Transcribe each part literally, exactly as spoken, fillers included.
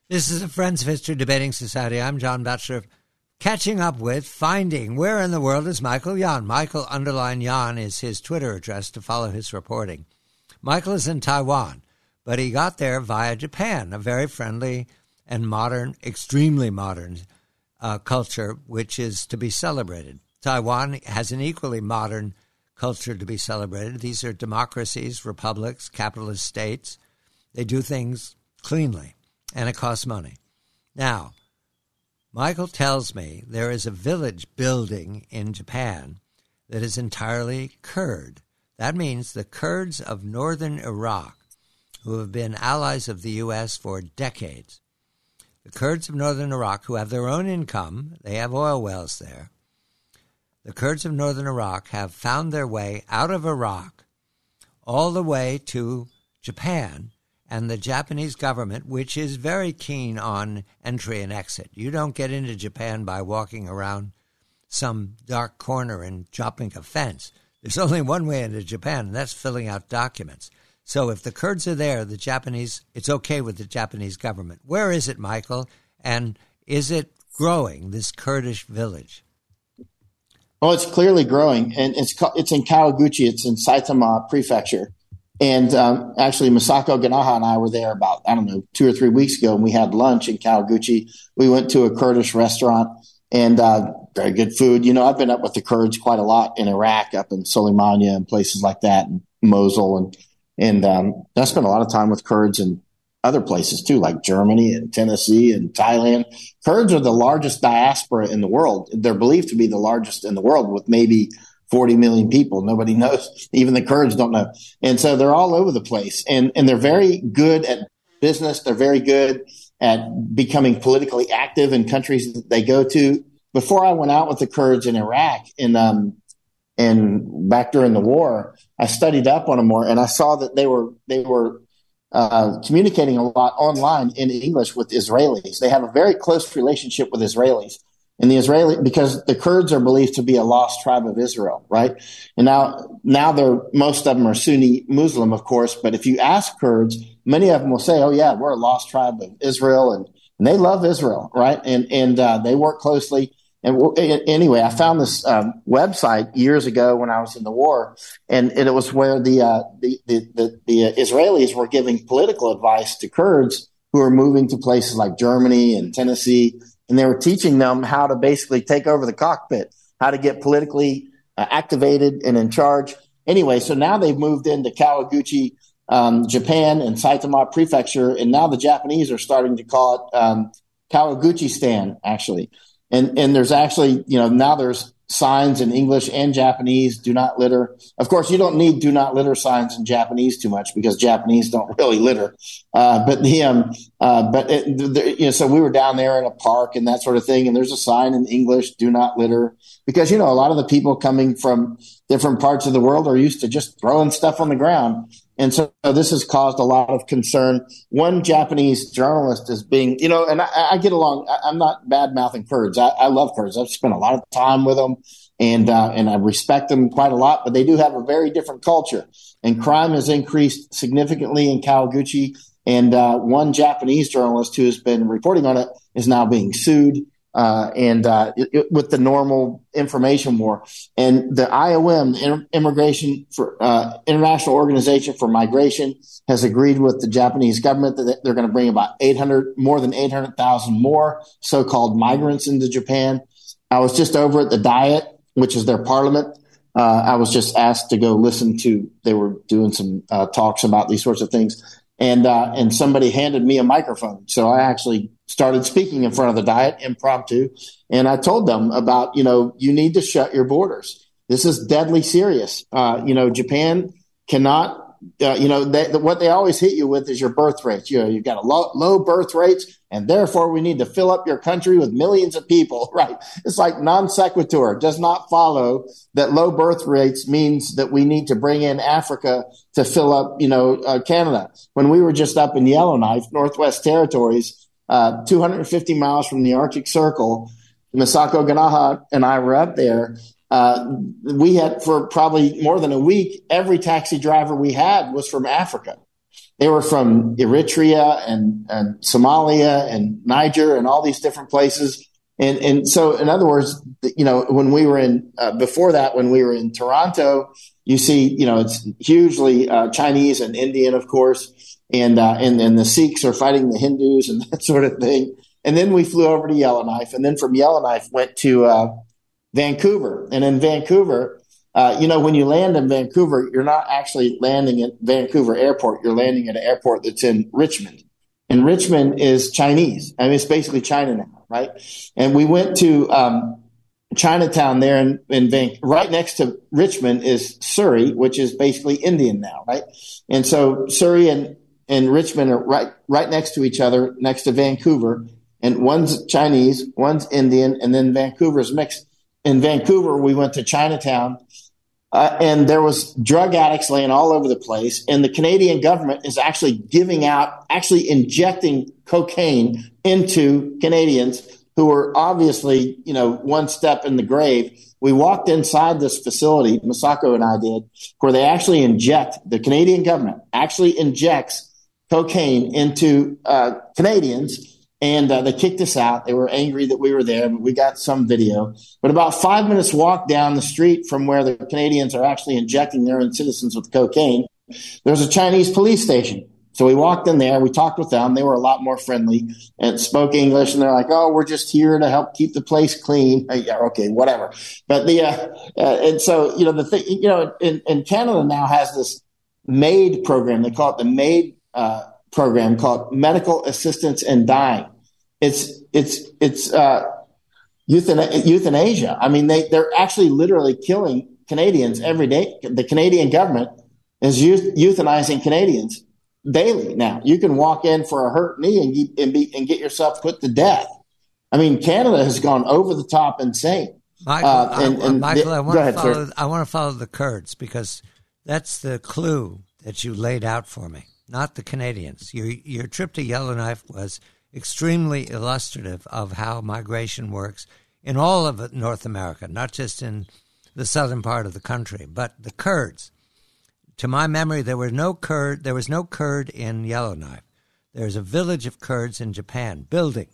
This is the Friends of History Debating Society. I'm John Batchelor, catching up with, finding, where in the world is Michael Yon? Michael underline Yon is his Twitter address to follow his reporting. Michael is in Taiwan, but he got there via Japan, a very friendly and modern, extremely modern uh, culture, which is to be celebrated. Taiwan has an equally modern culture to be celebrated. These are democracies, republics, capitalist states. They do things cleanly, and it costs money. Now, Michael tells me there is a village building in Japan that is entirely Kurd. That means the Kurds of northern Iraq, who have been allies of the U S for decades, the Kurds of northern Iraq, who have their own income, they have oil wells there, the Kurds of northern Iraq have found their way out of Iraq all the way to Japan, and the Japanese government, which is very keen on entry and exit. You don't get into Japan by walking around some dark corner and jumping a fence. There's only one way into Japan, and that's filling out documents. So if the Kurds are there, the Japanese, it's okay with the Japanese government. Where is it, Michael? And is it growing, this Kurdish village? Oh, it's clearly growing, and it's it's in Kawaguchi. It's in Saitama Prefecture. And um, actually, Masako Ganaha and I were there about, I don't know, two or three weeks ago, and we had lunch in Kawaguchi. We went to a Kurdish restaurant, and uh, very good food. You know, I've been up with the Kurds quite a lot in Iraq, up in Soleimania and places like that, and Mosul. And, and um, I spent a lot of time with Kurds in other places, too, like Germany and Tennessee and Thailand. Kurds are the largest diaspora in the world. They're believed to be the largest in the world, with maybe forty million people. Nobody knows. Even the Kurds don't know. And so they're all over the place. And, and they're very good at business. They're very good at becoming politically active in countries that they go to. Before I went out with the Kurds in Iraq and, um, and back during the war, I studied up on them more, and I saw that they were, they were, uh, communicating a lot online in English with Israelis. They have a very close relationship with Israelis. And the Israeli, because the Kurds are believed to be a lost tribe of Israel, right? And now, now they're, most of them are Sunni Muslim, of course, but if you ask Kurds, many of them will say, oh yeah, we're a lost tribe of Israel, and, and they love Israel, right? And, and, uh, they work closely. And w- anyway, I found this, um, website years ago when I was in the war, and, and it was where the, uh, the, the, the, the Israelis were giving political advice to Kurds who are moving to places like Germany and Tennessee. And they were teaching them how to basically take over the cockpit, how to get politically uh, activated and in charge. Anyway, so now they've moved into Kawaguchi, um, Japan, and Saitama Prefecture, and now the Japanese are starting to call it um, Kawaguchi-stan, actually. And and there's actually, you know, now there's signs in English and Japanese, do not litter. Of course, you don't need do not litter signs in Japanese too much, because Japanese don't really litter. Uh, but the, um, uh, but it, the, you know, so we were down there in a park and that sort of thing. And there's a sign in English, do not litter, because, you know, a lot of the people coming from different parts of the world are used to just throwing stuff on the ground. And so this has caused a lot of concern. One Japanese journalist is being, you know, and I, I get along. I, I'm not bad mouthing Kurds. I, I love Kurds. I've spent a lot of time with them, and uh, and I respect them quite a lot. But they do have a very different culture, and crime has increased significantly in Kawaguchi. And uh, one Japanese journalist who has been reporting on it is now being sued. Uh, and uh, it, it, with the normal information war. And the I O M, the Immigration for uh, International Organization for Migration, has agreed with the Japanese government that they're going to bring about eight hundred, more than eight hundred thousand more so-called migrants into Japan. I was just over at the Diet, which is their parliament. Uh, I was just asked to go listen to. They were doing some uh, talks about these sorts of things. And uh, and somebody handed me a microphone. So I actually started speaking in front of the Diet, impromptu. And I told them about, you know, you need to shut your borders. This is deadly serious. Uh, you know, Japan cannot, uh, you know, they, what they always hit you with is your birth rates. You know, you've got a low, low birth rates, and therefore we need to fill up your country with millions of people, right? It's like non sequitur. It does not follow that low birth rates means that we need to bring in Africa to fill up, you know, uh, Canada. When we were just up in Yellowknife, Northwest Territories, uh, two hundred fifty miles from the Arctic Circle, Masako Ganaha and I were up there. Uh, we had, for probably more than a week, every taxi driver we had was from Africa. They were from Eritrea and, and Somalia and Niger and all these different places. And, and so, in other words, you know, when we were in, uh, before that, when we were in Toronto, you see, you know, it's hugely uh, Chinese and Indian, of course, and, uh, and, and the Sikhs are fighting the Hindus and that sort of thing. And then we flew over to Yellowknife, and then from Yellowknife went to uh, Vancouver. And in Vancouver, Uh, you know, when you land in Vancouver, you're not actually landing at Vancouver Airport. You're landing at an airport that's in Richmond. And Richmond is Chinese. I mean, it's basically China now, right? And we went to um, Chinatown there in, in Vancouver. Right next to Richmond is Surrey, which is basically Indian now, right? And so Surrey and, and Richmond are right, right next to each other, next to Vancouver. And one's Chinese, one's Indian, and then Vancouver's mixed. In Vancouver, we went to Chinatown. Uh, and there was drug addicts laying all over the place. And the Canadian government is actually giving out, actually injecting cocaine into Canadians who were obviously, you know, one step in the grave. We walked inside this facility, Masako and I did, where they actually inject, the Canadian government actually injects cocaine into uh, Canadians. And uh, they kicked us out. They were angry that we were there, but we got some video. But about five minutes walk down the street from where the Canadians are actually injecting their own citizens with cocaine, there's a Chinese police station. So we walked in there. We talked with them. They were a lot more friendly and spoke English. And they're like, "Oh, we're just here to help keep the place clean." Yeah, okay, whatever. But the uh, uh, and so you know the thing, you know, in, in Canada now has this MAID program. They call it the MAID uh, program called Medical Assistance in Dying. It's it's it's uh, euthana- euthanasia. I mean, they they're actually literally killing Canadians every day. The Canadian government is euth- euthanizing Canadians daily. Now you can walk in for a hurt knee and get, and, be, and get yourself put to death. I mean, Canada has gone over the top insane. Michael, uh, and, and I, Michael, the, I want to ahead, follow. Sir. I want to follow the Kurds because that's the clue that you laid out for me, not the Canadians. Your your trip to Yellowknife was extremely illustrative of how migration works in all of North America, not just in the southern part of the country, but the Kurds. To my memory, there were no Kurd. There was no Kurd in Yellowknife. There's a village of Kurds in Japan building.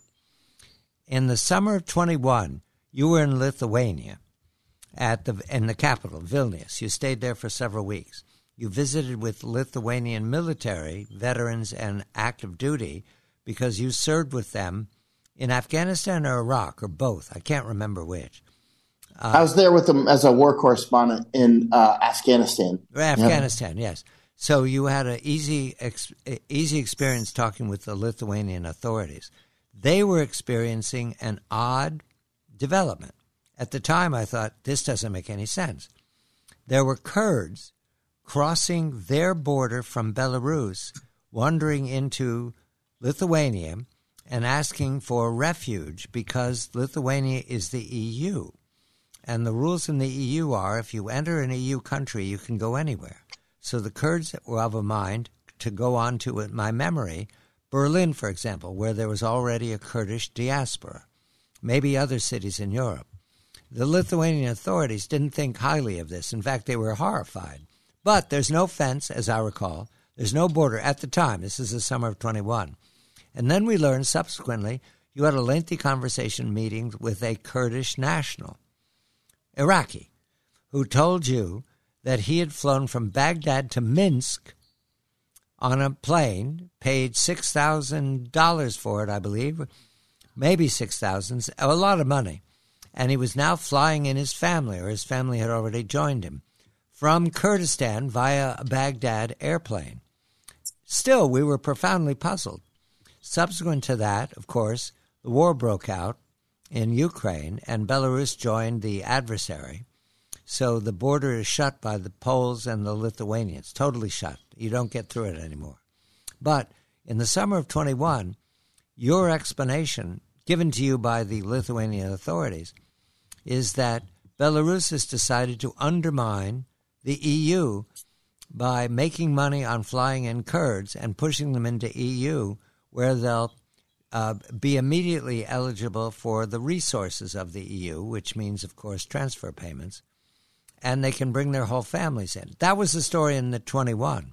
In the summer of twenty-one, you were in Lithuania, at the in the capital, Vilnius. You stayed there for several weeks. You visited with Lithuanian military, veterans, and active duty, because you served with them in Afghanistan or Iraq or both. I can't remember which. Uh, I was there with them as a war correspondent in uh, Afghanistan. Afghanistan, yep. Yes. So you had an easy, ex- easy experience talking with the Lithuanian authorities. They were experiencing an odd development. At the time, I thought, this doesn't make any sense. There were Kurds crossing their border from Belarus, wandering into Lithuania and asking for refuge because Lithuania is the E U. And the rules in the E U are if you enter an E U country, you can go anywhere. So the Kurds were of a mind to go on to, in my memory, Berlin, for example, where there was already a Kurdish diaspora, maybe other cities in Europe. The Lithuanian authorities didn't think highly of this. In fact, they were horrified. But there's no fence, as I recall. There's no border at the time. This is the summer of twenty-one. And then we learned subsequently you had a lengthy conversation meeting with a Kurdish national, Iraqi, who told you that he had flown from Baghdad to Minsk on a plane, paid six thousand dollars for it, I believe, maybe six thousand dollars, a lot of money. And he was now flying in his family, or his family had already joined him, from Kurdistan via a Baghdad airplane. Still, we were profoundly puzzled. Subsequent to that, of course, the war broke out in Ukraine, and Belarus joined the adversary. So the border is shut by the Poles and the Lithuanians, totally shut. You don't get through it anymore. But in the summer of twenty-one, your explanation, given to you by the Lithuanian authorities, is that Belarus has decided to undermine the E U by making money on flying in Kurds and pushing them into E U, where they'll uh, be immediately eligible for the resources of the E U, which means, of course, transfer payments, and they can bring their whole families in. That was the story in the twenty-one.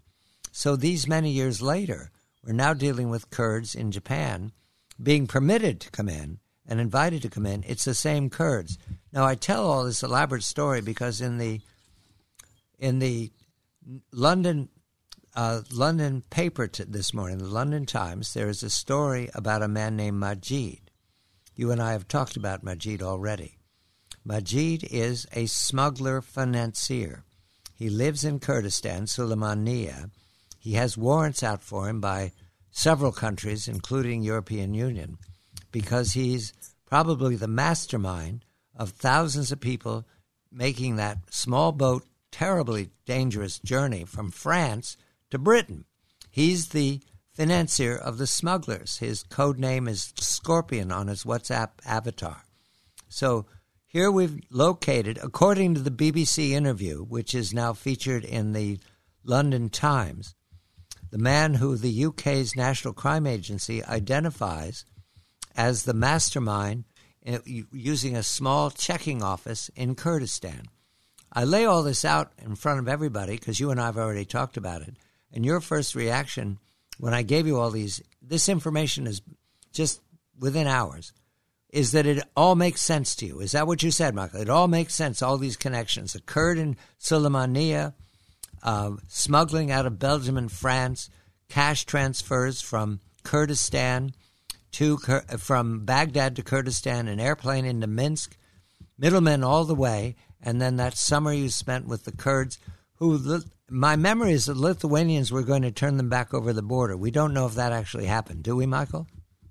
So these many years later, we're now dealing with Kurds in Japan being permitted to come in and invited to come in. It's the same Kurds. Now, I tell all this elaborate story because in the in the London uh, London paper t- this morning, the London Times, there is a story about a man named Majid. You and I have talked about Majid already. Majid is a smuggler financier. He lives in Kurdistan, Sulaymaniyah. He has warrants out for him by several countries, including European Union, because he's probably the mastermind of thousands of people making that small boat, terribly dangerous journey from France to Britain. He's the financier of the smugglers. His code name is Scorpion on his WhatsApp avatar. So here we've located, according to the B B C interview, which is now featured in the London Times, the man who the U K's National Crime Agency identifies as the mastermind using a small checking office in Kurdistan. I lay all this out in front of everybody because you and I have already talked about it. And your first reaction when I gave you all these, this information is just within hours, is that it all makes sense to you. Is that what you said, Michael? It all makes sense, all these connections. A Kurd in Sulaymaniyah, uh, smuggling out of Belgium and France, cash transfers from Kurdistan to from Baghdad to Kurdistan, an airplane into Minsk, middlemen all the way, and then that summer you spent with the Kurds, who my memory is that Lithuanians were going to turn them back over the border. We don't know if that actually happened. Do we, Michael?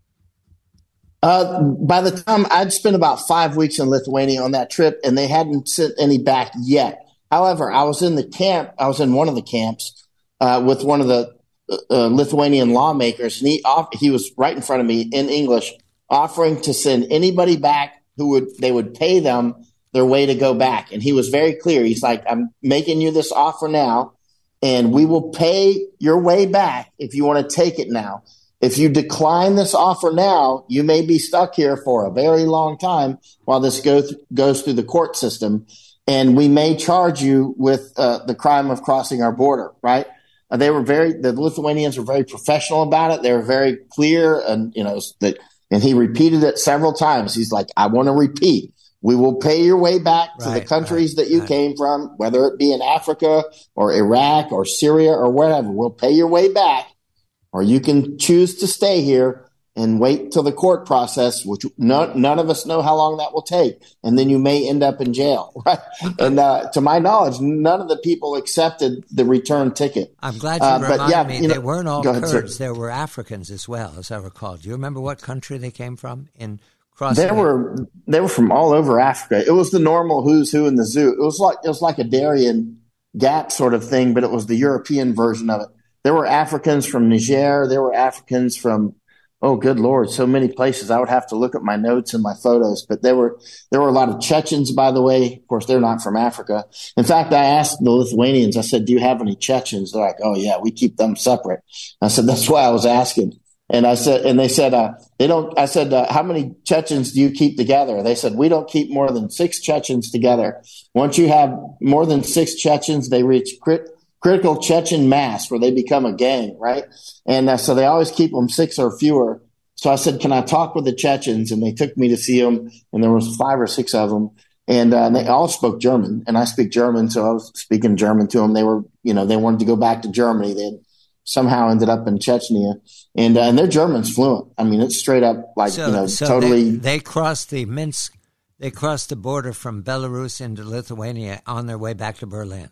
Uh, by the time I'd spent about five weeks in Lithuania on that trip, and they hadn't sent any back yet. However, I was in the camp. I was in one of the camps uh, with one of the uh, Lithuanian lawmakers, and he off, he was right in front of me in English, offering to send anybody back who would they would pay them their way to go back. And he was very clear. He's like, "I'm making you this offer now, and we will pay your way back if you want to take it now. If you decline this offer now, you may be stuck here for a very long time while this go th- goes through the court system, and we may charge you with uh, the crime of crossing our border." Right? Uh, they were very the Lithuanians were very professional about it. They were very clear, and you know that. And he repeated it several times. He's like, "I want to repeat. We will pay your way back to right, the countries right, that you right. came from, whether it be in Africa or Iraq or Syria or wherever. We'll pay your way back, or you can choose to stay here and wait till the court process, which none, none of us know how long that will take. And then you may end up in jail." Right? And uh, to my knowledge, none of the people accepted the return ticket. I'm glad you uh, reminded yeah, me. You know, they weren't all ahead, Kurds. Sir. There were Africans as well, as I recall. Do you remember what country they came from in crossing? They were they were from all over Africa. It was the normal who's who in the zoo. It was like it was like a Darien Gap sort of thing, but it was the European version of it. There were Africans from Niger. There were Africans from, oh, good Lord, so many places. I would have to look at my notes and my photos. But there were there were a lot of Chechens, by the way. Of course, they're not from Africa. In fact, I asked the Lithuanians, I said, "Do you have any Chechens?" They're like, "Oh, yeah, we keep them separate." I said, "That's why I was asking." And I said, and they said, uh, they don't, I said, uh, "How many Chechens do you keep together?" They said, "We don't keep more than six Chechens together. Once you have more than six Chechens, they reach crit- critical Chechen mass where they become a gang." Right. And uh, so they always keep them six or fewer. So I said, "Can I talk with the Chechens?" And they took me to see them. And there was five or six of them. And uh, they all spoke German, and I speak German. So I was speaking German to them. They were, you know, they wanted to go back to Germany. They had somehow ended up in Chechnya, and uh, and their German's fluent. I mean, it's straight up like, so, you know, so totally. They, they crossed the Minsk, they crossed the border from Belarus into Lithuania on their way back to Berlin.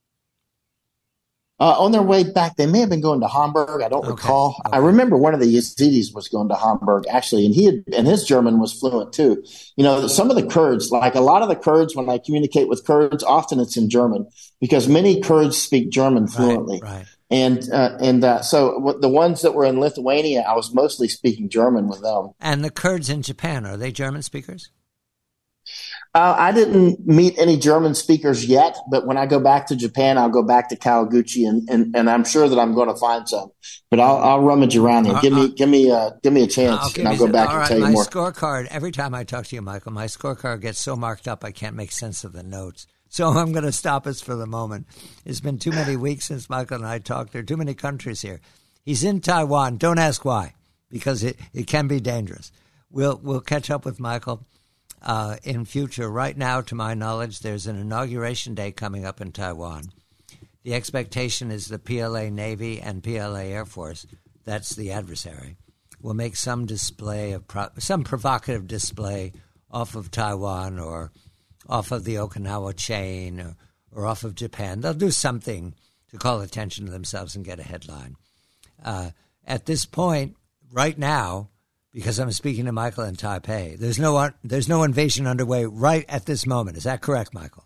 Uh, on their way back, they may have been going to Hamburg. I don't okay. recall. Okay. I remember one of the Yazidis was going to Hamburg, actually, and he had, and his German was fluent too. You know, some of the Kurds, like a lot of the Kurds, when I communicate with Kurds, often it's in German because many Kurds speak German fluently. Right, right. And uh, and uh, so w- the ones that were in Lithuania, I was mostly speaking German with them. And the Kurds in Japan, are they German speakers? Uh, I didn't meet any German speakers yet, but when I go back to Japan, I'll go back to Kawaguchi, and, and, and I'm sure that I'm going to find some. But I'll, I'll rummage around there. Uh, give me, uh, give me, uh, give me a chance, I'll and I'll go back and right, tell you my more. My scorecard. Every time I talk to you, Michael, my scorecard gets so marked up I can't make sense of the notes. So I'm going to stop us for the moment. It's been too many weeks since Michael and I talked. There are too many countries here. He's in Taiwan. Don't ask why, because it, it can be dangerous. We'll we'll catch up with Michael uh, in future. Right now, to my knowledge, there's an inauguration day coming up in Taiwan. The expectation is the P L A Navy and P L A Air Force, that's the adversary, will make some display of pro- some provocative display off of Taiwan or off of the Okinawa chain or, or off of Japan. They'll do something to call attention to themselves and get a headline. Uh, at this point, right now, because I'm speaking to Michael in Taipei, there's no there's no invasion underway right at this moment. Is that correct, Michael?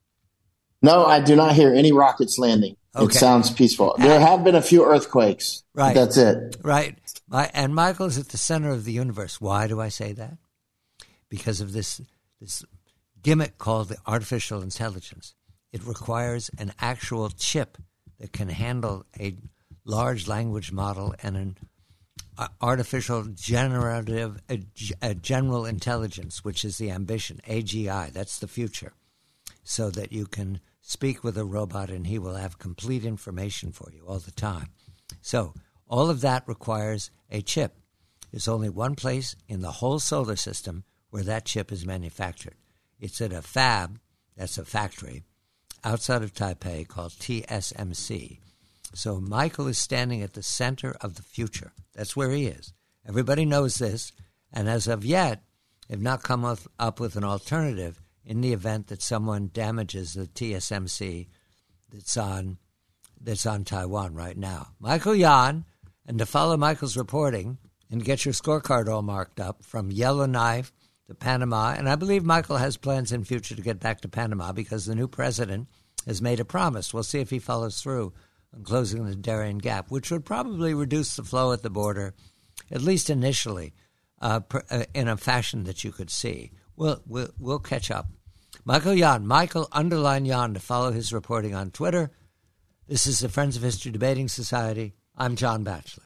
No, I do not hear any rockets landing. Okay. It sounds peaceful. There have been a few earthquakes. Right. That's it. Right. My, and Michael's at the center of the universe. Why do I say that? Because of this this gimmick called the artificial intelligence. It requires an actual chip that can handle a large language model and an artificial generative a, a general intelligence, which is the ambition, A G I. That's the future. So that you can speak with a robot and he will have complete information for you all the time. So all of that requires a chip. There's only one place in the whole solar system where that chip is manufactured. It's at a fab, that's a factory, outside of Taipei called T S M C. So Michael is standing at the center of the future. That's where he is. Everybody knows this, and as of yet, have not come up, up with an alternative in the event that someone damages the T S M C that's on that's on Taiwan right now. Michael Yan, and to follow Michael's reporting and get your scorecard all marked up from Yellowknife to Panama, and I believe Michael has plans in future to get back to Panama because the new president has made a promise. We'll see if he follows through on closing the Darien Gap, which would probably reduce the flow at the border, at least initially, uh, per, uh, in a fashion that you could see. We'll, we'll, we'll catch up. Michael Yan, Michael underline Yan, to follow his reporting on Twitter. This is the Friends of History Debating Society. I'm John Batchelor.